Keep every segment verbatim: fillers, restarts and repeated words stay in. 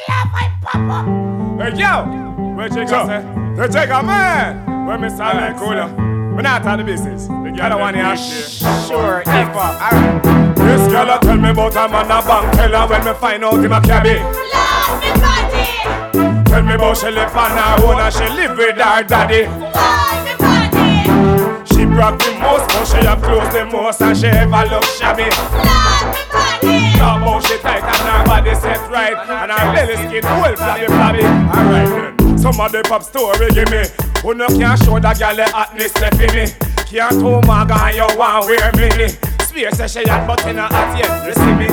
love my papa. Hey yo, where you go? Hey Jigga man, where me silent cooler? We not out of the business. I don't want to sure if alright. This girl a tell me about a man a bank teller when me find out him a cabby. Love me body. Tell me about she live on her own and she live with her daddy. Love me body. She broke the most, but she have clothes the most and she ever look shabby. Love me body. Talk about she tight and her body set right and her belly skin full flabby flabby. Alright then, some of the pop story give me. Who no can show that girl the hotness left in me. Can't too maga and you want wear me. Swear say she hot but in her hot yet, you see me.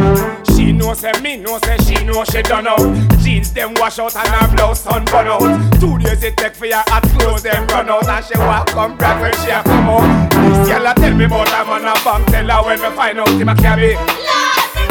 She know say me know say she know she done out. Jeans them wash out and her blouse sun burn out. Two days it take for your hot clothes them run out. And she walk come brag when she a come out. This girl a tell me about a man a bank teller when me find out him a cabby. Love me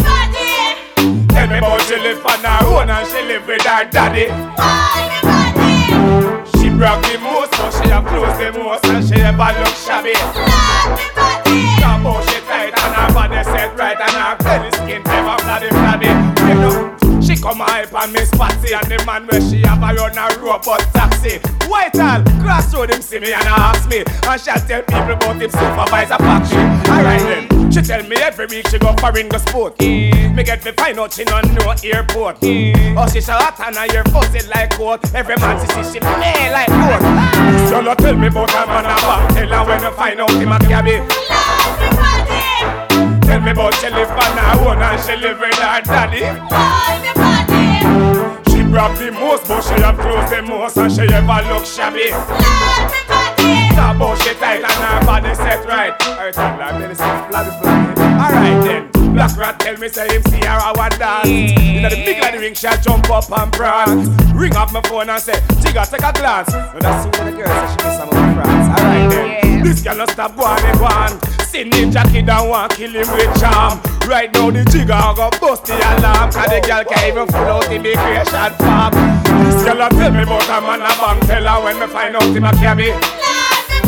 body. Tell me about she live on her own and she live with her daddy. Love me body. She broke the most, but she have clothes the most and she ever look shabby. Love me body. Talk about she tight and her body set right and her belly skin ever flabby flabby. You know, she come hype and Miss Patsy and the man where she have a run a robot taxi. Whitehall, crossroad him see me and ask me and she'll tell people about him supervisor factory. Alright then, she tell me every week she go foreign go sport. Mm. Me get me find out she no know airport. Mm. Oh she shot and her ear fuzzy like coat. Every man she see she play like coat. So no tell me about a man a bank teller when you find out him a cabby. Love me body. Tell me about she live on her own and she live with her daddy. Love me body. She broke the most, but she have clothes the most and she ever look shabby. Love me body. Talk about she tight and her body set right. Alright, tell her, belly skin flabby flabby. Alright then, Black Rat tell me say him see her a what dance. In the middle of the ring, she'll jump up and prance. Ring off my phone and say, Jigga, take a glance. And that's the way the girl say she miss some of my friends. Alright then, this girl no stop go on and go on. See Ninja Kid and want kill him with charm. Right now the Jigga go bust the alarm. Cause the girl can't even full out immigration farm. This girl a tell me about a man a bank teller when me find out him a cabby. Love me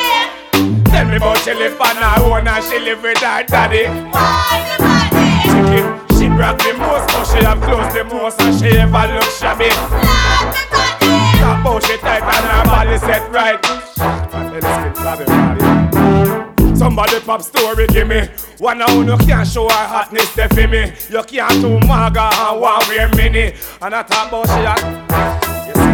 body. Tell me about she live on her own and she live with her daddy. Love me body. Chicken, she broke the most, but she have clothes the most and she ever look shabby. Love me body. Talk about she tight and her body set right. And then skin flabby flabby. Somebody pop story give me. One of you can't show her hotness there for me. You can't do maga and one wear mini. And I talk about she hot. You see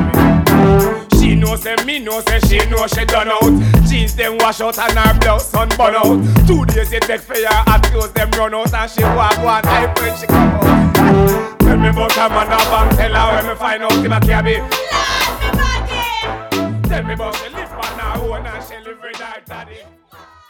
me? She know say me know say she know she done out. Jeans them wash out and her blouse sun burn out. Two days it take for her hot clothes them run out. And she walk one hype when she come out. Tell me about a man a bank teller when me find out him a cabby. Love me body. Tell me about she live on her own and she live with her daddy.